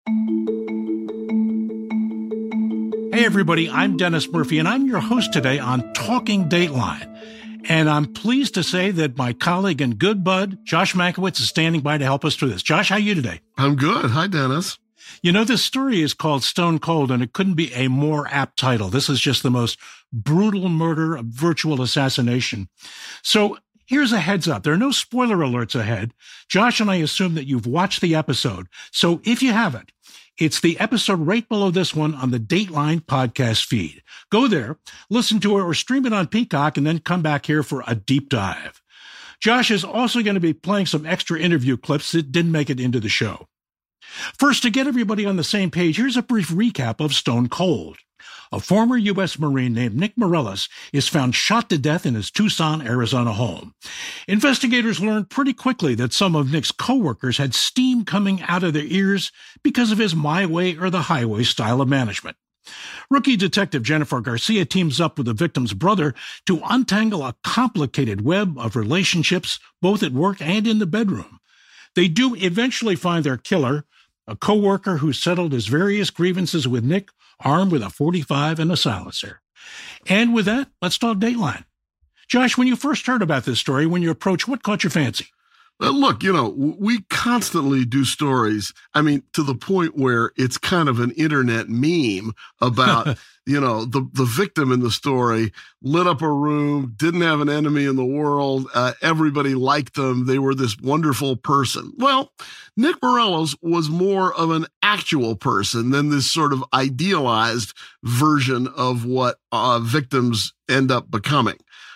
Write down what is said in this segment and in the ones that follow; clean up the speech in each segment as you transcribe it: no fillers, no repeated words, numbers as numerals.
Hey, everybody, I'm Dennis Murphy, and I'm your host today on Talking Dateline. And I'm pleased to say that my colleague and good bud, Josh Mankiewicz, is standing by to help us through this. Josh, how are you today? I'm good. Hi, Dennis. You know, this story is called Stone Cold, and it couldn't be a more apt title. This is just the most brutal murder of virtual assassination. So here's a heads up. There are no spoiler alerts ahead. Josh and I assume that you've watched the episode. So if you haven't, it's the episode right below this one on the Dateline podcast feed. Go there, listen to it, or stream it on Peacock, and then come back here for a deep dive. Josh is also going to be playing some extra interview clips that didn't make it into the show. First, to get everybody on the same page, here's a brief recap of Stone Cold. A former U.S. Marine named Nick Morellis is found shot to death in his Tucson, Arizona home. Investigators learned pretty quickly that some of Nick's coworkers had steam coming out of their ears because of his my way or the highway style of management. Rookie detective Jennifer Garcia teams up with the victim's brother to untangle a complicated web of relationships, both at work and in the bedroom. They do eventually find their killer, a coworker who settled his various grievances with Nick, armed with a .45 and a silencer. And with that, let's talk Dateline. Josh, when you first heard about this story, when you approached, what caught your fancy? Look, we constantly do stories, to the point where it's kind of an internet meme about, the victim in the story lit up a room, didn't have an enemy in the world. Everybody liked them. They were this wonderful person. Well, Nick Morellis was more of an actual person than this sort of idealized version of what victims end up becoming.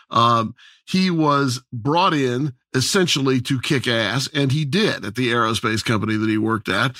He was brought in essentially to kick ass, and he did at the aerospace company that he worked at.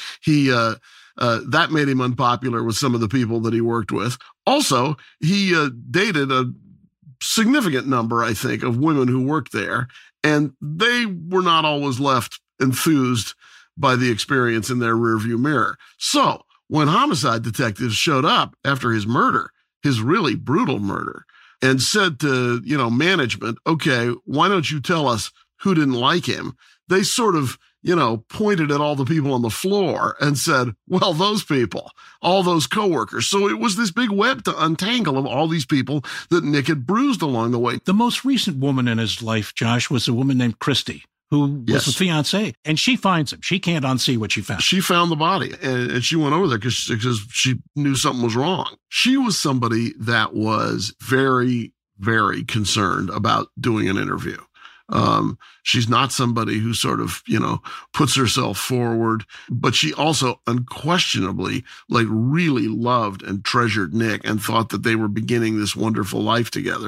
That made him unpopular with some of the people that he worked with. Also, he dated a significant number, I think, of women who worked there, and they were not always left enthused by the experience in their rearview mirror. So when homicide detectives showed up after his murder, his really brutal murder, and said to, management, okay, why don't you tell us who didn't like him? They sort of, pointed at all the people on the floor and said, well, those people, all those coworkers. So it was this big web to untangle of all these people that Nick had bruised along the way. The most recent woman in his life, Josh, was a woman named Christy, who was the fiancée, and she finds him. She can't unsee what she found. She found the body, and she went over there because she knew something was wrong. She was somebody that was very, very concerned about doing an interview. She's not somebody who sort of, puts herself forward, but she also unquestionably really loved and treasured Nick and thought that they were beginning this wonderful life together.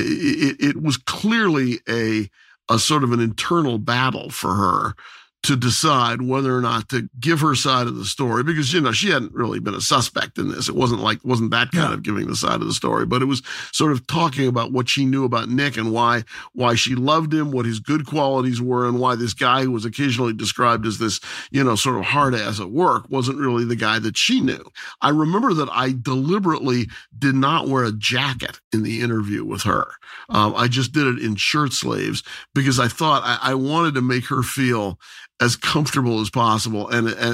It was clearly a sort of an internal battle for her to decide whether or not to give her side of the story, because, she hadn't really been a suspect in this. It wasn't that kind of giving the side of the story, but it was sort of talking about what she knew about Nick and why she loved him, what his good qualities were, and why this guy who was occasionally described as this, sort of hard ass at work wasn't really the guy that she knew. I remember that I deliberately did not wear a jacket in the interview with her. I just did it in shirt sleeves because I thought I wanted to make her feel as comfortable as possible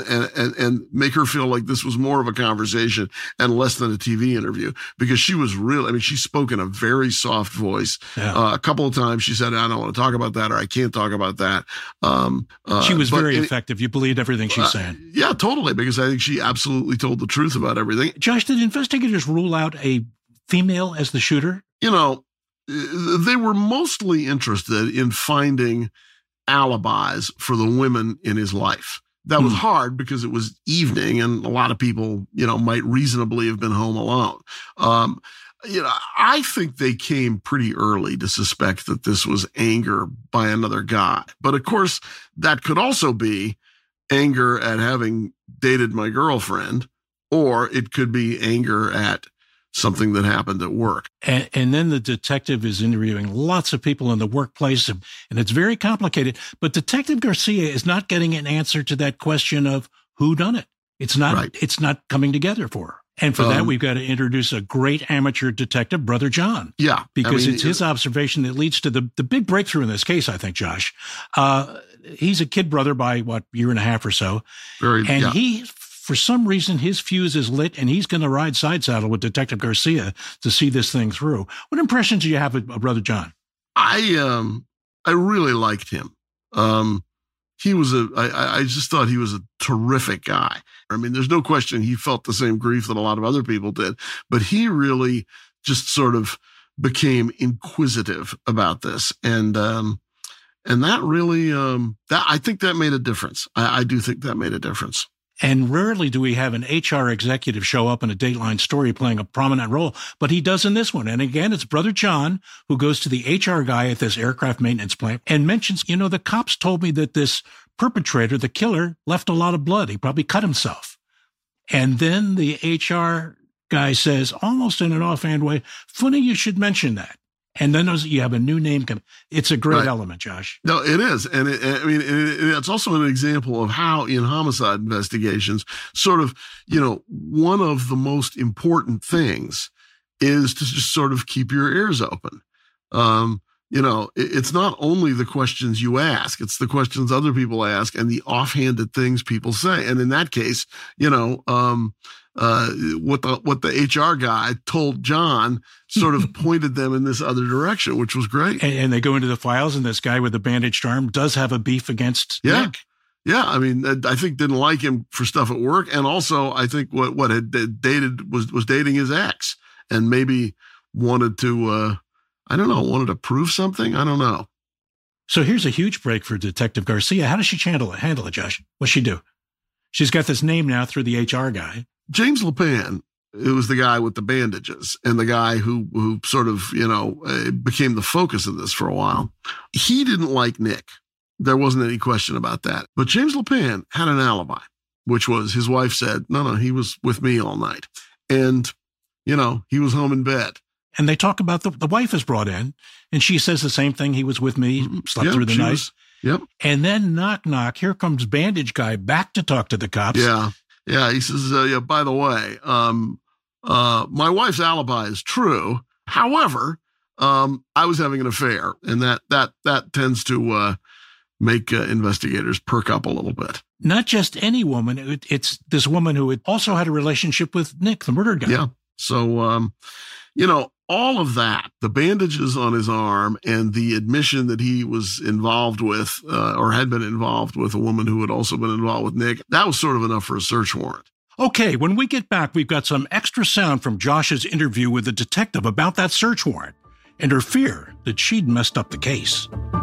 and make her feel like this was more of a conversation and less than a TV interview, because she was really, she spoke in a very soft voice. Yeah. A couple of times she said, I don't want to talk about that, or I can't talk about that. She was very effective. You believed everything she's saying. Yeah, totally. Because I think she absolutely told the truth about everything. Josh, did investigators rule out a female as the shooter? They were mostly interested in finding alibis for the women in his life. That was hard because it was evening and a lot of people, might reasonably have been home alone. I think they came pretty early to suspect that this was anger by another guy. But of course, that could also be anger at having dated my girlfriend, or it could be anger at something that happened at work. And then the detective is interviewing lots of people in the workplace, and it's very complicated. But Detective Garcia is not getting an answer to that question of who done it. It's not. Right. It's not coming together for her. And for that, we've got to introduce a great amateur detective, Brother John. Yeah. Because it's his observation that leads to the big breakthrough in this case, I think, Josh. He's a kid brother by, year and a half or so. He For some reason, his fuse is lit, and he's going to ride side saddle with Detective Garcia to see this thing through. What impressions do you have of Brother John? I really liked him. I just thought he was a terrific guy. I mean, there's no question he felt the same grief that a lot of other people did, but he really just sort of became inquisitive about this. And that really, I think that made a difference. I do think that made a difference. And rarely do we have an HR executive show up in a Dateline story playing a prominent role, but he does in this one. And again, it's Brother John who goes to the HR guy at this aircraft maintenance plant and mentions, the cops told me that this perpetrator, the killer, left a lot of blood. He probably cut himself. And then the HR guy says, almost in an offhand way, funny you should mention that. And then you have a new name. It's a great element, Josh. No, it is. And it's also an example of how in homicide investigations, sort of, one of the most important things is to just sort of keep your ears open. It's not only the questions you ask, it's the questions other people ask and the offhanded things people say. And in that case, what the HR guy told John sort of pointed them in this other direction, which was great. And they go into the files, and this guy with the bandaged arm does have a beef against Nick. Yeah. I mean, I think didn't like him for stuff at work. And also I think what had dated was dating his ex and maybe wanted to, wanted to prove something. I don't know. So here's a huge break for Detective Garcia. How does she handle it, Josh? What's she do? She's got this name now through the HR guy. James LePan, who was the guy with the bandages and the guy who sort of, became the focus of this for a while. He didn't like Nick. There wasn't any question about that. But James LePan had an alibi, which was his wife said, no, he was with me all night. And, he was home in bed. And they talk about the wife is brought in and she says the same thing. He was with me, slept through the night. Yep. And then knock, here comes bandage guy back to talk to the cops. Yeah. Yeah. He says, by the way, my wife's alibi is true. However, I was having an affair, and that tends to make investigators perk up a little bit. Not just any woman. It's this woman who had also had a relationship with Nick, the murder guy. Yeah. So, all of that, the bandages on his arm and the admission that he was involved with or had been involved with a woman who had also been involved with Nick, that was sort of enough for a search warrant. Okay, when we get back, we've got some extra sound from Josh's interview with the detective about that search warrant and her fear that she'd messed up the case.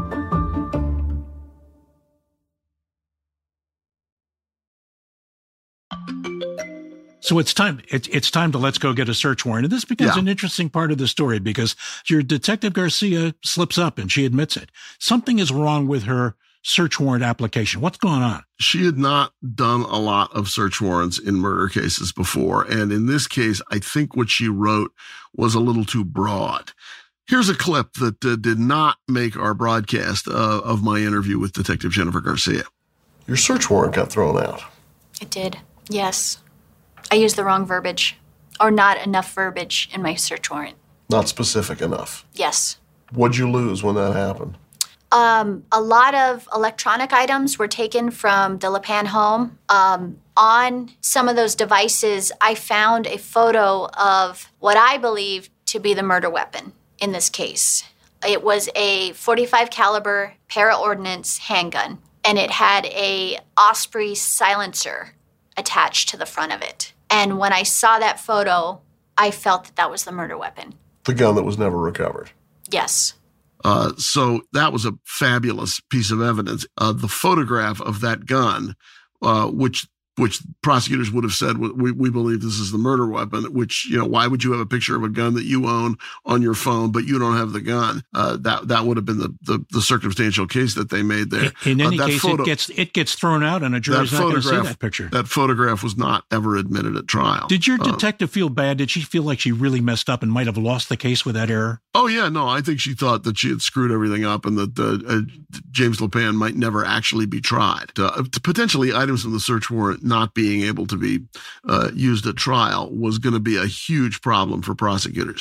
So it's time to let's go get a search warrant. And this becomes an interesting part of the story because your Detective Garcia slips up and she admits it. Something is wrong with her search warrant application. What's going on? She had not done a lot of search warrants in murder cases before. And in this case, I think what she wrote was a little too broad. Here's a clip that did not make our broadcast of my interview with Detective Jennifer Garcia. Your search warrant got thrown out. It did, yes. I used the wrong verbiage, or not enough verbiage in my search warrant. Not specific enough? Yes. What'd you lose when that happened? A lot of electronic items were taken from the LePan home. On some of those devices, I found a photo of what I believe to be the murder weapon in this case. It was a .45 caliber para-ordnance handgun, and it had a Osprey silencer attached to the front of it. And when I saw that photo, I felt that was the murder weapon. The gun that was never recovered? Yes. So that was a fabulous piece of evidence. The photograph of that gun, which prosecutors would have said, we believe this is the murder weapon, which, why would you have a picture of a gun that you own on your phone, but you don't have the gun? That would have been the circumstantial case that they made there. In any case, it gets thrown out and a jury's not going to see that picture. That photograph was not ever admitted at trial. Did your detective feel bad? Did she feel like she really messed up and might have lost the case with that error? Oh, yeah, no, I think she thought that she had screwed everything up and that James LePan might never actually be tried. Potentially items in the search warrant not being able to be used at trial was going to be a huge problem for prosecutors.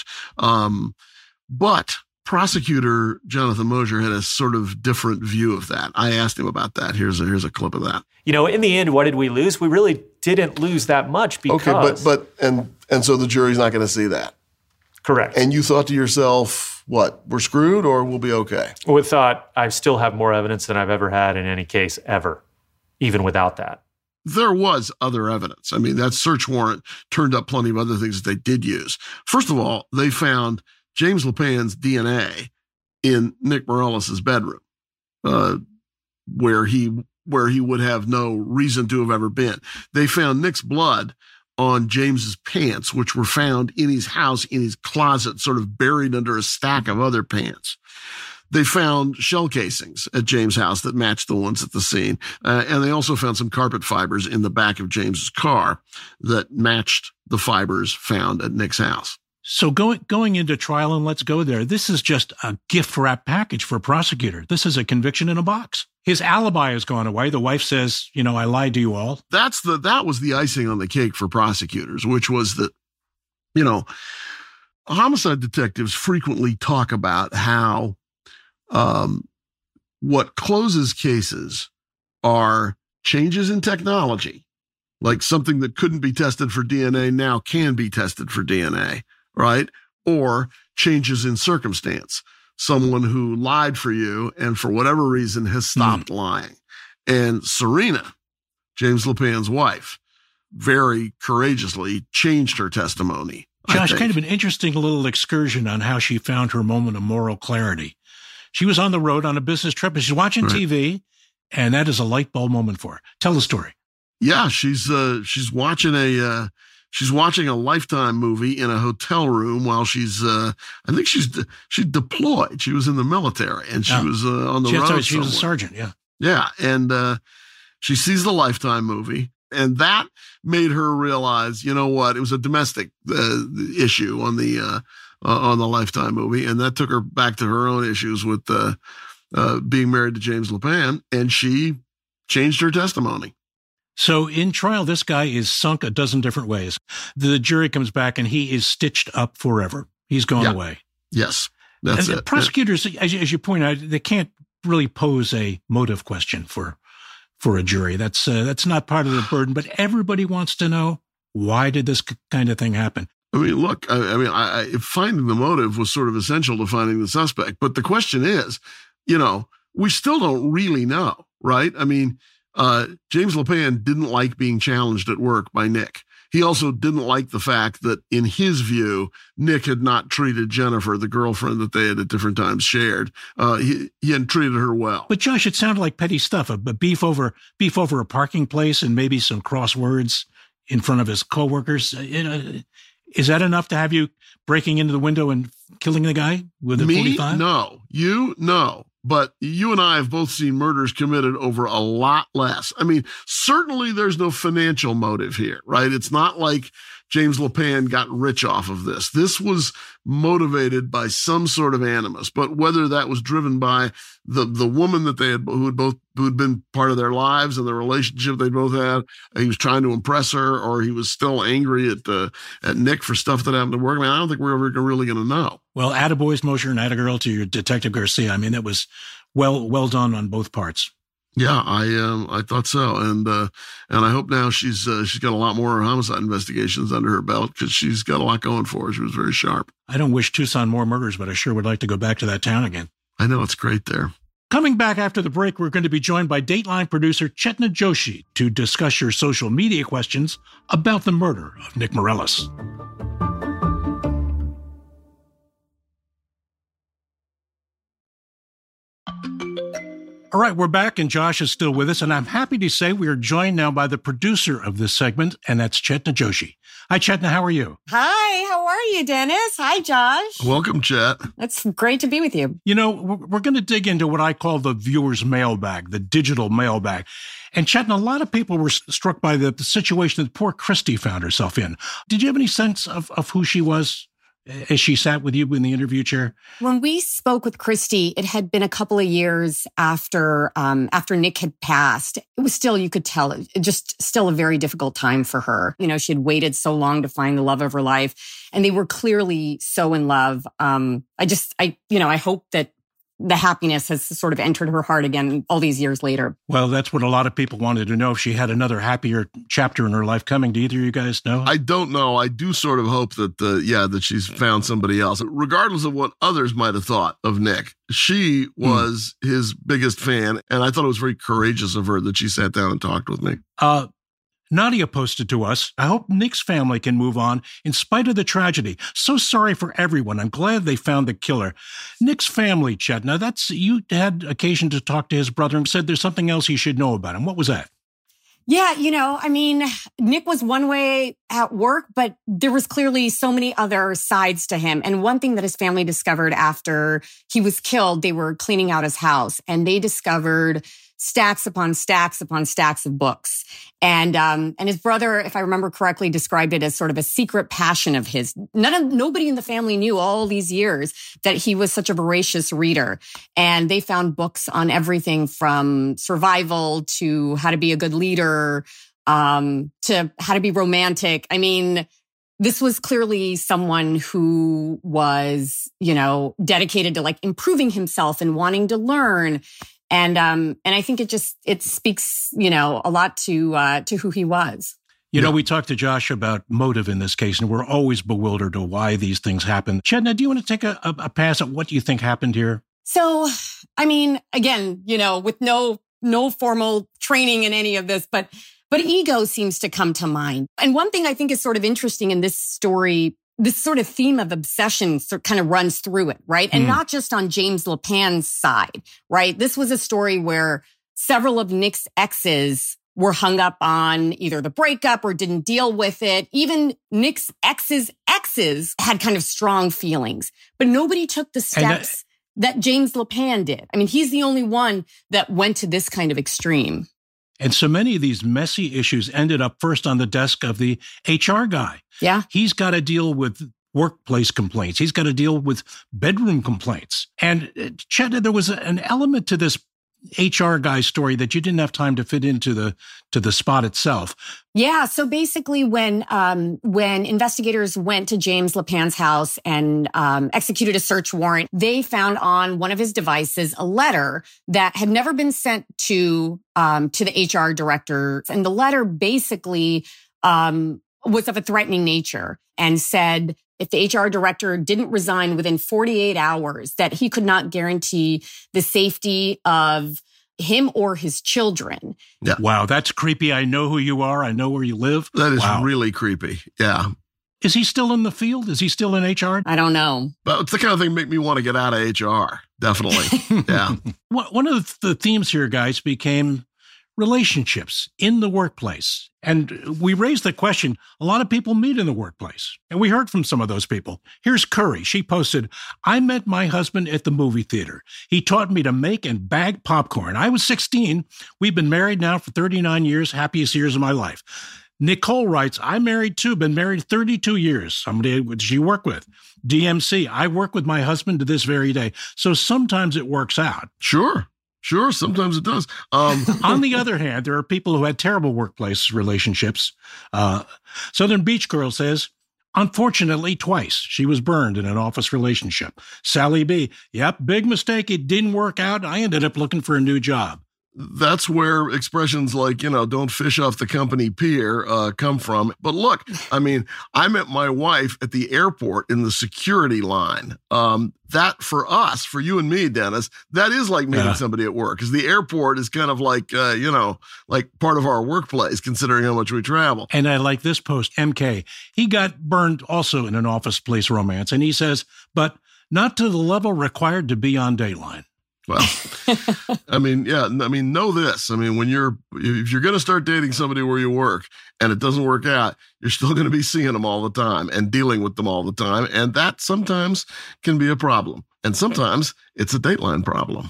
But prosecutor Jonathan Mosier had a sort of different view of that. I asked him about that. Here's a clip of that. In the end, what did we lose? We really didn't lose that much because... Okay, and so the jury's not going to see that. Correct. And you thought to yourself, what, we're screwed or we'll be okay? We thought, I still have more evidence than I've ever had in any case ever, even without that. There was other evidence. I mean, that search warrant turned up plenty of other things that they did use. First of all, they found James LePan's DNA in Nick Morellis's bedroom, where he would have no reason to have ever been. They found Nick's blood on James's pants, which were found in his house, in his closet, sort of buried under a stack of other pants. They found shell casings at James' house that matched the ones at the scene. And they also found some carpet fibers in the back of James's car that matched the fibers found at Nick's house. So going into trial, and let's go there, this is just a gift wrap package for a prosecutor. This is a conviction in a box. His alibi has gone away. The wife says, I lied to you all. That was the icing on the cake for prosecutors, which was that, homicide detectives frequently talk about how what closes cases are changes in technology, like something that couldn't be tested for DNA now can be tested for DNA. Right? Or changes in circumstance. Someone who lied for you and for whatever reason has stopped lying. And Serena, James LePan's wife, very courageously changed her testimony. Josh, kind of an interesting little excursion on how she found her moment of moral clarity. She was on the road on a business trip and she's watching TV, and that is a light bulb moment for her. Tell the story. Yeah, she's watching a Lifetime movie in a hotel room while she's, I think she's deployed. She was in the military and she was on the road. She was a sergeant, yeah. Yeah, and she sees the Lifetime movie, and that made her realize, it was a domestic issue on the Lifetime movie, and that took her back to her own issues with being married to James LePan, and she changed her testimony. So in trial, this guy is sunk a dozen different ways. The jury comes back and he is stitched up forever. He's gone away. Yes, that's it. Prosecutors, as you point out, they can't really pose a motive question for a jury. That's not part of the burden, but everybody wants to know, why did this kind of thing happen? I mean, look, finding the motive was sort of essential to finding the suspect. But the question is, we still don't really know, right? I mean, James LePan didn't like being challenged at work by Nick. He also didn't like the fact that, in his view, Nick had not treated Jennifer, the girlfriend that they had at different times shared. He hadn't treated her well. But Josh, it sounded like petty stuff, a beef over a parking place and maybe some crosswords in front of his coworkers. Is that enough to have you breaking into the window and killing the guy with a 45? No. No. But you and I have both seen murders committed over a lot less. I mean, certainly there's no financial motive here, right? It's not like James LePan got rich off of this. This was motivated by some sort of animus, but whether that was driven by the woman that they had, who had been part of their lives and the relationship they both had, he was trying to impress her, or he was still angry at Nick for stuff that happened at work. I mean, I don't think we're ever really going to know. Well, attaboys, Mosher, and attagirl to your Detective Garcia. I mean, that was well done on both parts. Yeah, I thought so, and I hope now she's got a lot more homicide investigations under her belt, because she's got a lot going for her. She was very sharp. I don't wish Tucson more murders, but I sure would like to go back to that town again. I know, it's great there. Coming back after the break, we're going to be joined by Dateline producer Chetna Joshi to discuss your social media questions about the murder of Nick Morellis. All right, we're back, and Josh is still with us, and I'm happy to say we are joined now by the producer of this segment, and that's Chetna Joshi. Hi, Chetna, how are you? Hi, how are you, Dennis? Hi, Josh. Welcome, Chet. It's great to be with you. We're going to dig into what I call the viewer's mailbag, the digital mailbag. And Chetna, a lot of people were struck by the situation that poor Christy found herself in. Did you have any sense of who she was as she sat with you in the interview chair? When we spoke with Christy, it had been a couple of years after Nick had passed. It was still, you could tell, just still a very difficult time for her. She had waited so long to find the love of her life, and they were clearly so in love. I hope that the happiness has sort of entered her heart again all these years later. Well, that's what a lot of people wanted to know, if she had another happier chapter in her life coming. Do either of you guys know? I don't know. I do sort of hope that that she's found somebody else. Regardless of what others might have thought of Nick, she was his biggest fan, and I thought it was very courageous of her that she sat down and talked with me. Nadia posted to us, I hope Nick's family can move on in spite of the tragedy. So sorry for everyone. I'm glad they found the killer. Nick's family, Chet. Now, you had occasion to talk to his brother and said there's something else he should know about him. What was that? Yeah, Nick was one way at work, but there was clearly so many other sides to him. And one thing that his family discovered after he was killed, they were cleaning out his house, and they discovered stacks upon stacks upon stacks of books. And his brother, if I remember correctly, described it as sort of a secret passion of his. Nobody in the family knew all these years that he was such a voracious reader. And they found books on everything from survival to how to be a good leader, to how to be romantic. I mean, this was clearly someone who was, dedicated to like improving himself and wanting to learn. And I think it speaks, a lot to who he was. We talked to Josh about motive in this case, and we're always bewildered to why these things happen. Chetna, do you want to take a pass at what you think happened here? So, I mean, again, with no formal training in any of this, but ego seems to come to mind. And one thing I think is sort of interesting in this story, this sort of theme of obsession kind of runs through it, right? And not just on James LePan's side, right? This was a story where several of Nick's exes were hung up on either the breakup or didn't deal with it. Even Nick's exes had kind of strong feelings, but nobody took the steps that James LePan did. I mean, he's the only one that went to this kind of extreme. And so many of these messy issues ended up first on the desk of the HR guy. Yeah. He's got to deal with workplace complaints. He's got to deal with bedroom complaints. And Chet, there was an element to this HR guy's story that you didn't have time to fit into the spot itself. Yeah. So basically when investigators went to James LePan's house and executed a search warrant, they found on one of his devices a letter that had never been sent to the HR director. And the letter basically was of a threatening nature and said if the HR director didn't resign within 48 hours, that he could not guarantee the safety of him or his children. Yeah. Wow, that's creepy. I know who you are. I know where you live. That is really creepy. Yeah. Is he still in the field? Is he still in HR? I don't know. But it's the kind of thing that make me want to get out of HR. Definitely. Yeah. One of the themes here, guys, became relationships in the workplace. And we raised the question, a lot of people meet in the workplace. And we heard from some of those people. Here's Curry. She posted, I met my husband at the movie theater. He taught me to make and bag popcorn. I was 16. We've been married now for 39 years, happiest years of my life. Nicole writes, I'm married too, been married 32 years. Somebody she worked with. DMC, I work with my husband to this very day. So sometimes it works out. Sure, sometimes it does. On the other hand, there are people who had terrible workplace relationships. Southern Beach Girl says, unfortunately, twice she was burned in an office relationship. Sally B, yep, big mistake. It didn't work out. I ended up looking for a new job. That's where expressions like, don't fish off the company pier come from. But look, I mean, I met my wife at the airport in the security line. That for us, for you and me, Dennis, that is like meeting somebody at work, because the airport is kind of like, like part of our workplace, considering how much we travel. And I like this post, MK. He got burned also in an office place romance. And he says, but not to the level required to be on Dateline. Well, know this. I mean, if you're going to start dating somebody where you work and it doesn't work out, you're still going to be seeing them all the time and dealing with them all the time. And that sometimes can be a problem. And sometimes it's a Dateline problem.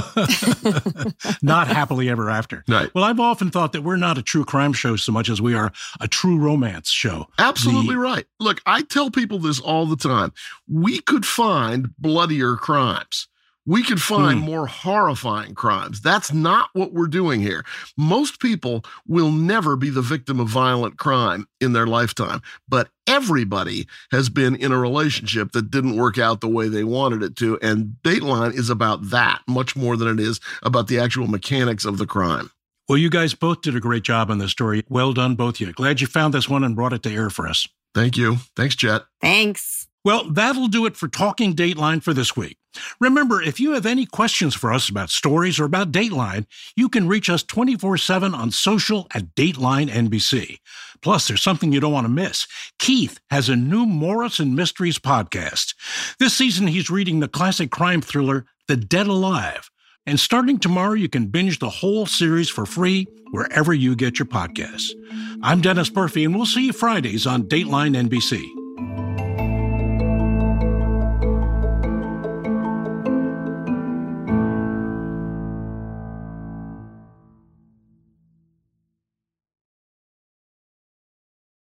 Not happily ever after. Right. Well, I've often thought that we're not a true crime show so much as we are a true romance show. Absolutely right. Look, I tell people this all the time. We could find bloodier crimes. We could find more horrifying crimes. That's not what we're doing here. Most people will never be the victim of violent crime in their lifetime, but everybody has been in a relationship that didn't work out the way they wanted it to, and Dateline is about that much more than it is about the actual mechanics of the crime. Well, you guys both did a great job on this story. Well done, both of you. Glad you found this one and brought it to air for us. Thank you. Thanks, Jet. Thanks. Well, that'll do it for Talking Dateline for this week. Remember, if you have any questions for us about stories or about Dateline, you can reach us 24/7 on social at Dateline NBC. Plus, there's something you don't want to miss. Keith has a new Morrison Mysteries podcast. This season, he's reading the classic crime thriller, The Dead Alive. And starting tomorrow, you can binge the whole series for free wherever you get your podcasts. I'm Dennis Murphy, and we'll see you Fridays on Dateline NBC.